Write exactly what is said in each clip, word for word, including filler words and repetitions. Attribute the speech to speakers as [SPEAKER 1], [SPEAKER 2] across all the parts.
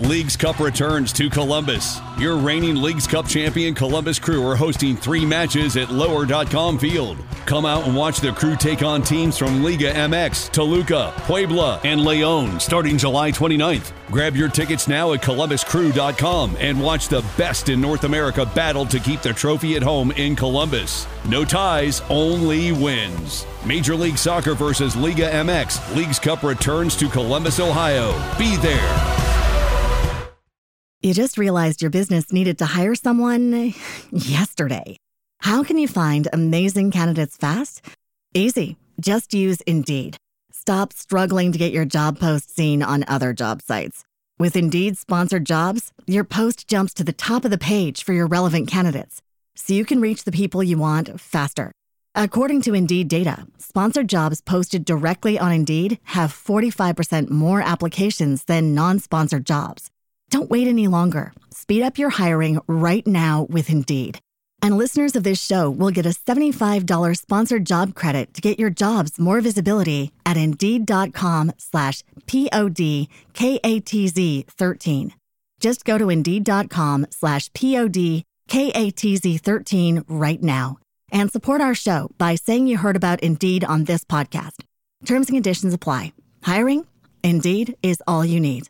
[SPEAKER 1] Leagues Cup returns to Columbus. Your reigning Leagues Cup champion Columbus Crew are hosting three matches at lower dot com Field. Come out and watch the Crew take on teams from Liga M X, Toluca, Puebla, and León starting July twenty-ninth. Grab your tickets now at columbus crew dot com and watch the best in North America battle to keep the trophy at home in Columbus. No ties, only wins. Major League Soccer versus Liga M X. Leagues Cup returns to Columbus, Ohio. Be there.
[SPEAKER 2] You just realized your business needed to hire someone yesterday. How can you find amazing candidates fast? Easy. Just use Indeed. Stop struggling to get your job post seen on other job sites. With Indeed sponsored jobs, your post jumps to the top of the page for your relevant candidates, so you can reach the people you want faster. According to Indeed data, sponsored jobs posted directly on Indeed have forty-five percent more applications than non-sponsored jobs. Don't wait any longer. Speed up your hiring right now with Indeed. And listeners of this show will get a seventy-five dollars sponsored job credit to get your jobs more visibility at Indeed.com slash P-O-D-K-A-T-Z 13. Just go to Indeed.com slash P-O-D-K-A-T-Z 13 right now and support our show by saying you heard about Indeed on this podcast. Terms and conditions apply. Hiring? Indeed is all you need.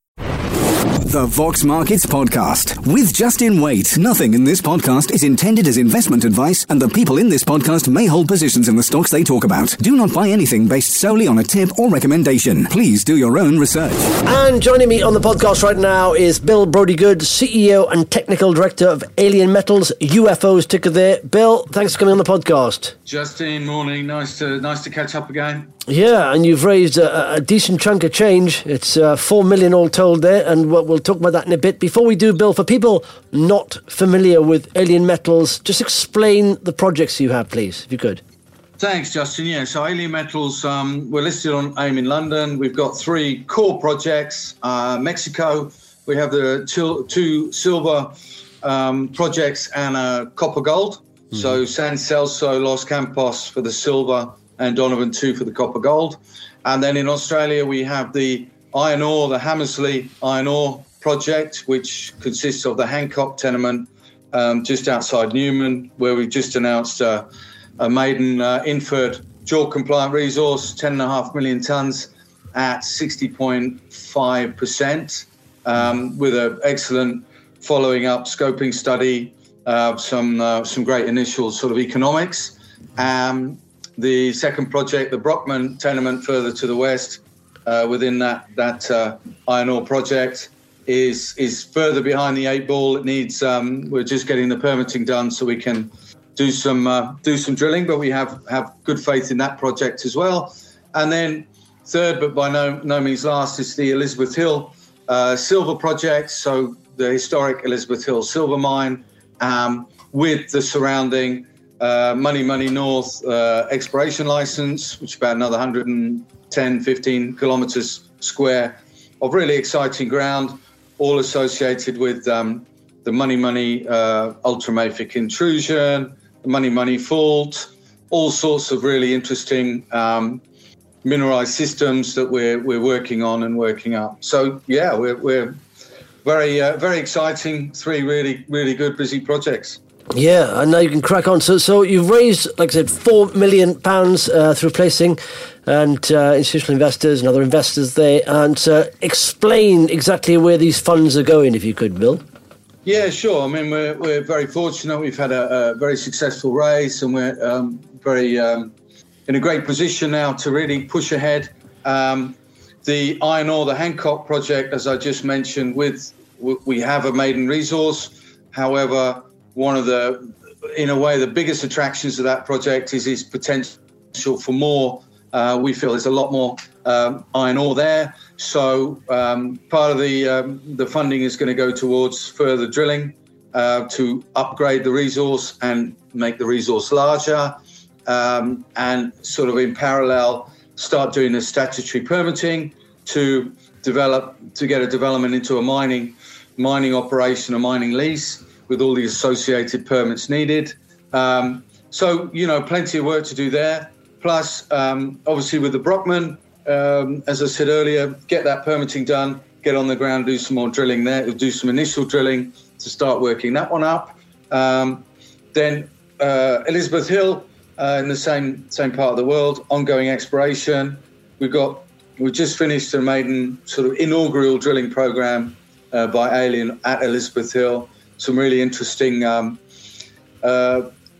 [SPEAKER 3] The Vox Markets Podcast with Justin Waite. Nothing in this podcast is intended as investment advice, and the people in this podcast may hold positions in the stocks they talk about. Do not buy anything based solely on a tip or recommendation. Please do your own research.
[SPEAKER 4] And joining me on the podcast right now is Bill Brodie-Good, C E O and Technical Director of Alien Metals, U F Os ticker there. Bill, thanks for coming on the podcast.
[SPEAKER 5] Justin, morning. Nice to nice to catch up again.
[SPEAKER 4] Yeah, and you've raised a, a decent chunk of change. It's uh, four million all told there, and we'll, we'll talk about that in a bit. Before we do, Bill, for people not familiar with Alien Metals, just explain the projects you have, please, if you could.
[SPEAKER 5] Thanks, Justin. Yeah, so Alien Metals, um, we're listed on AIM in London. We've got three core projects. Uh, Mexico, we have the two, two silver um, projects and a copper gold. Mm-hmm. So San Celso, Los Campos for the silver, and Donovan two for the copper gold. And then in Australia, we have the iron ore, the Hammersley iron ore project, which consists of the Hancock tenement um, just outside Newman, where we've just announced uh, a maiden uh, inferred JORC compliant resource, ten and a half million tonnes at sixty point five percent, um, with an excellent following up scoping study, uh, some uh, some great initial sort of economics. Um, The second project, the Brockman tenement further to the west, uh, within that that uh, iron ore project, is is further behind the eight ball. It needs um, we're just getting the permitting done so we can do some uh, do some drilling, but we have have good faith in that project as well. And then third, but by no no means last, is the Elizabeth Hill uh, silver project. So the historic Elizabeth Hill silver mine, um, with the surrounding Uh, Money Money North uh, exploration license, which is about another one hundred ten, fifteen kilometres square of really exciting ground, all associated with um, the Money Money uh, ultramafic intrusion, the Money Money fault, all sorts of really interesting um, mineralised systems that we're we're working on and working up. So yeah, we're we're very uh, very exciting. Three really really good busy projects.
[SPEAKER 4] Yeah, and now you can crack on. So, so you've raised, like I said, four million pounds uh, through placing, and uh, institutional investors and other investors there. And uh, explain exactly where these funds are going, if you could, Bill.
[SPEAKER 5] Yeah, sure. I mean, we're we're very fortunate. We've had a, a very successful raise, and we're um, very um, in a great position now to really push ahead. Um, the iron ore, the Hancock project, as I just mentioned, with we have a maiden resource. However, one of the, in a way, the biggest attractions of that project is its potential for more. Uh, we feel there's a lot more um, iron ore there. So um, part of the um, the funding is going to go towards further drilling uh, to upgrade the resource and make the resource larger, um, and sort of in parallel start doing the statutory permitting to develop to get a development into a mining mining operation, a mining lease, with all the associated permits needed. Um, so, you know, plenty of work to do there. Plus, um, obviously with the Brockman, um, as I said earlier, get that permitting done, get on the ground, do some more drilling there, do some initial drilling to start working that one up. Um, then uh, Elizabeth Hill, uh, in the same same part of the world, ongoing exploration. We've got we just finished a maiden sort of inaugural drilling program uh, by Alien at Elizabeth Hill. Some really interesting um, uh,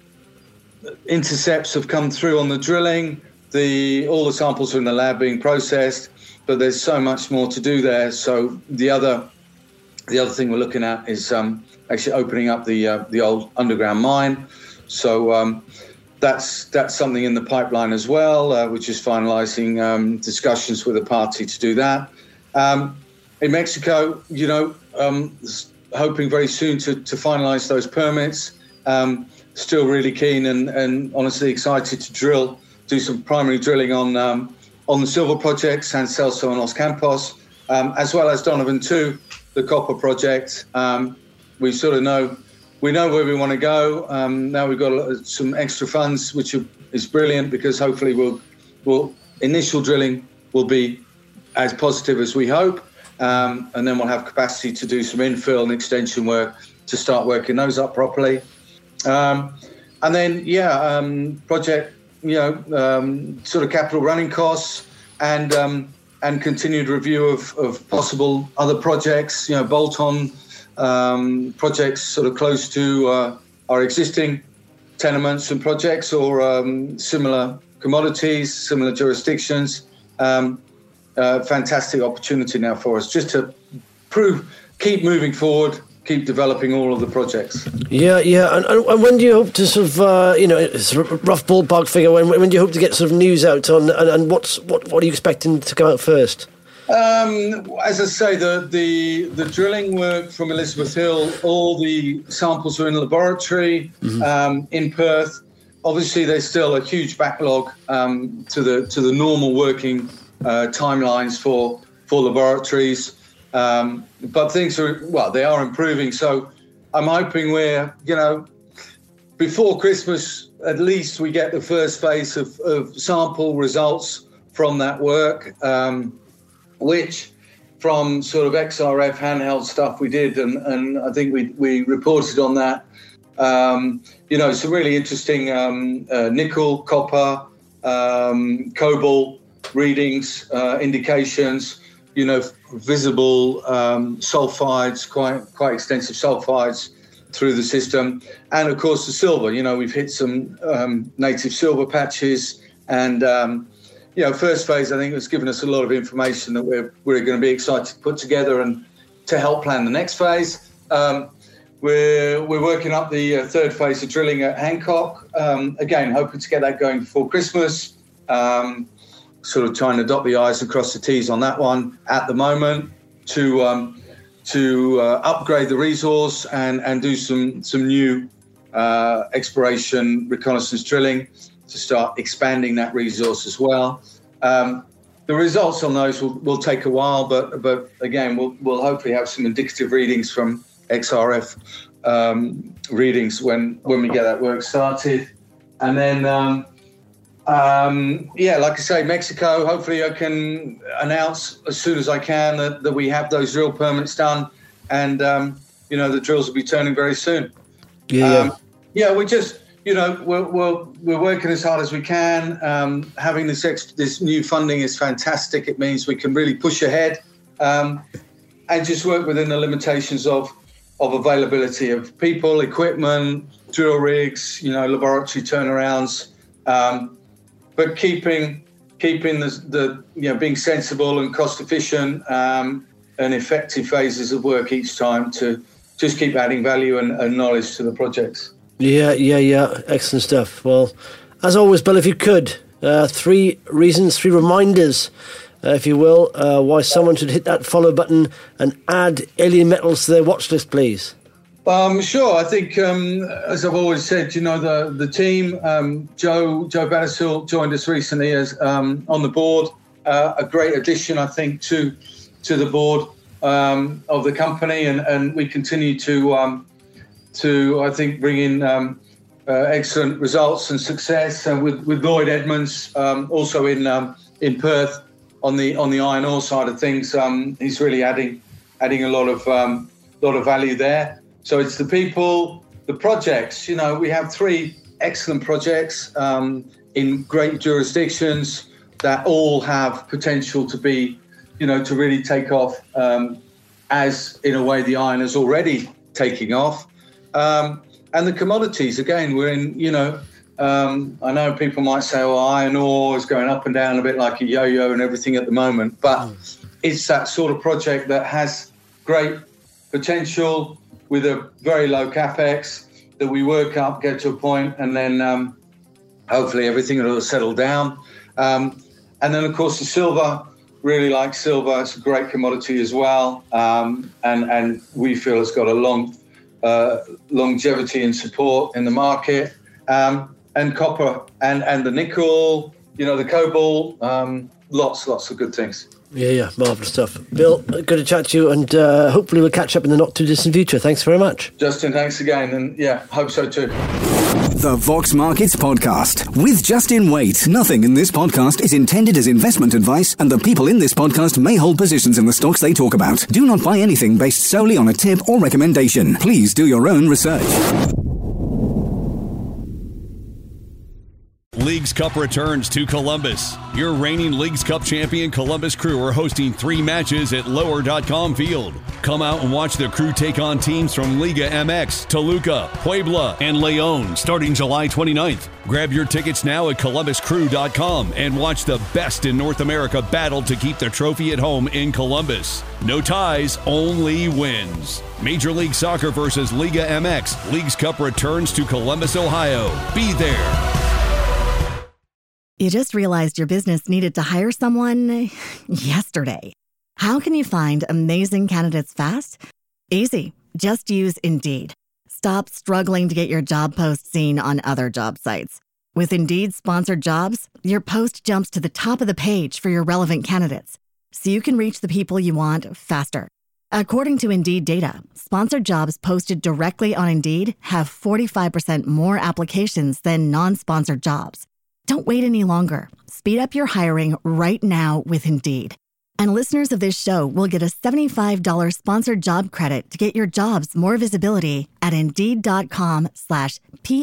[SPEAKER 5] intercepts have come through on the drilling. The all the samples are in the lab being processed, but there's so much more to do there. So the other the other thing we're looking at is um, actually opening up the uh, the old underground mine. So um, that's that's something in the pipeline as well, uh, which is finalising um, discussions with the party to do that. Um, in Mexico, you know, um, hoping very soon to, to finalise those permits. Um, still really keen and, and honestly excited to drill, do some primary drilling on um, on the silver project, San Celso and Los Campos, um, as well as Donovan two, the copper project. Um, we sort of know we know where we want to go. Um, now we've got some extra funds, which are, is brilliant because hopefully we'll we'll initial drilling will be as positive as we hope, um, and then we'll have capacity to do some infill and extension work to start working those up properly. Um, and then, yeah, um, project, you know, um, sort of capital running costs and um, and continued review of, of possible other projects, you know, bolt-on um, projects sort of close to uh, our existing tenements and projects or um, similar commodities, similar jurisdictions. Um, uh, fantastic opportunity now for us just to prove, keep moving forward, keep developing all of the projects.
[SPEAKER 4] Yeah, yeah. And, and when do you hope to sort of, uh, you know, it's a rough ballpark figure, when when do you hope to get sort of news out on, and, and what's what, what are you expecting to come out first?
[SPEAKER 5] Um, as I say, the, the the drilling work from Elizabeth Hill, all the samples are in the laboratory mm-hmm. um, in Perth. Obviously, there's still a huge backlog um, to the to the normal working uh, timelines for for laboratories. Um, but things are, well, they are improving. So I'm hoping we're, you know, before Christmas, at least we get the first phase of, of sample results from that work, um, which from sort of X R F handheld stuff we did, and, and I think we, we reported on that. Um, you know, some really interesting um, uh, nickel, copper, um, cobalt readings, uh, indications, you know, visible um, sulfides, quite quite extensive sulfides through the system. And, of course, the silver. You know, we've hit some um, native silver patches. And, um, you know, first phase, I think, has given us a lot of information that we're, we're going to be excited to put together and to help plan the next phase. Um, we're, we're working up the uh, third phase of drilling at Hancock. Um, again, hoping to get that going before Christmas. Um sort of trying to dot the I's and cross the T's on that one at the moment to um, to uh, upgrade the resource and, and do some some new uh, exploration reconnaissance drilling to start expanding that resource as well. Um, the results on those will, will take a while, but but again, we'll we'll hopefully have some indicative readings from X R F um, readings when when we get that work started, and then. Um, Um, yeah, like I say, Mexico, hopefully I can announce as soon as I can that, that we have those drill permits done and, um, you know, the drills will be turning very soon.
[SPEAKER 4] Yeah,
[SPEAKER 5] um, yeah, we're just, you know, we're, we're, we're working as hard as we can. Um, having this ex- this new funding is fantastic. It means we can really push ahead um, and just work within the limitations of, of availability of people, equipment, drill rigs, you know, laboratory turnarounds. Um, But keeping keeping the, the you know being sensible and cost efficient um, and effective phases of work each time to just keep adding value and, and knowledge to the projects.
[SPEAKER 4] Yeah, yeah, yeah. Excellent stuff. Well, as always, Bill, if you could, uh, three reasons, three reminders, uh, if you will, uh, why someone should hit that follow button and add Alien Metals to their watch list, please.
[SPEAKER 5] Um, sure. I think, um, as I've always said, you know, the the team, um, Joe Joe Battersill joined us recently as um, on the board. Uh, a great addition, I think, to to the board um, of the company, and, and we continue to um, to I think bring in um, uh, excellent results and success. And with, with Lloyd Edmonds, um, also in um, in Perth on the on the iron ore side of things, um, he's really adding adding a lot of um, lot of value there. So it's the people, the projects. You know, we have three excellent projects um, in great jurisdictions that all have potential to be, you know, to really take off, um, as in a way the iron is already taking off. Um, and the commodities, again, we're in, you know, um, I know people might say, well, iron ore is going up and down a bit like a yo-yo and everything at the moment, but it's that sort of project that has great potential with a very low capex that we work up, get to a point, and then um, hopefully everything will settle down. Um, and then, of course, the silver, really like silver. It's a great commodity as well, um, and, and we feel it's got a long uh, longevity and support in the market. Um, and copper and, and the nickel, you know, the cobalt, um, lots, lots of good things.
[SPEAKER 4] Yeah, yeah, marvellous stuff. Bill, good to chat to you, and uh, hopefully we'll catch up in the not-too-distant future. Thanks very much.
[SPEAKER 5] Justin, thanks again, and yeah, hope so too.
[SPEAKER 3] The Vox Markets Podcast with Justin Waite. Nothing in this podcast is intended as investment advice, and the people in this podcast may hold positions in the stocks they talk about. Do not buy anything based solely on a tip or recommendation. Please do your own research.
[SPEAKER 1] Leagues Cup returns to Columbus. Your reigning Leagues Cup champion Columbus Crew are hosting three matches at lower dot com field. Come out and watch the Crew take on teams from Liga M X, Toluca, Puebla, and León starting July twenty-ninth. Grab your tickets now at columbus crew dot com and watch the best in North America battle to keep the trophy at home in Columbus. No ties, only wins. Major League Soccer versus Liga M X. Leagues Cup returns to Columbus, Ohio. Be there.
[SPEAKER 2] You just realized your business needed to hire someone yesterday. How can you find amazing candidates fast? Easy. Just use Indeed. Stop struggling to get your job post seen on other job sites. With Indeed sponsored jobs, your post jumps to the top of the page for your relevant candidates, so you can reach the people you want faster. According to Indeed data, sponsored jobs posted directly on Indeed have forty-five percent more applications than non-sponsored jobs. Don't wait any longer. Speed up your hiring right now with Indeed. And listeners of this show will get a seventy-five dollars sponsored job credit to get your jobs more visibility at Indeed.com slash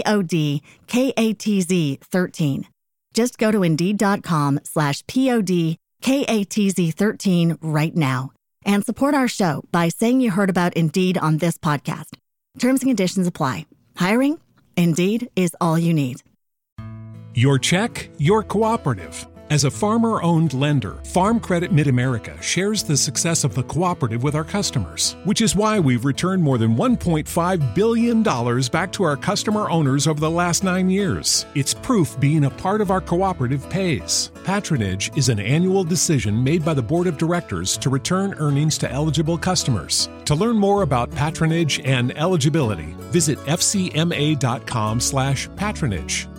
[SPEAKER 2] P-O-D-K-A-T-Z 13. Just go to Indeed.com slash P-O-D-K-A-T-Z 13 right now and support our show by saying you heard about Indeed on this podcast. Terms and conditions apply. Hiring? Indeed is all you need.
[SPEAKER 6] Your check, your cooperative. As a farmer-owned lender, Farm Credit Mid-America shares the success of the cooperative with our customers, which is why we've returned more than one point five billion dollars back to our customer owners over the last nine years. It's proof being a part of our cooperative pays. Patronage is an annual decision made by the Board of Directors to return earnings to eligible customers. To learn more about patronage and eligibility, visit F C M A dot com slash patronage.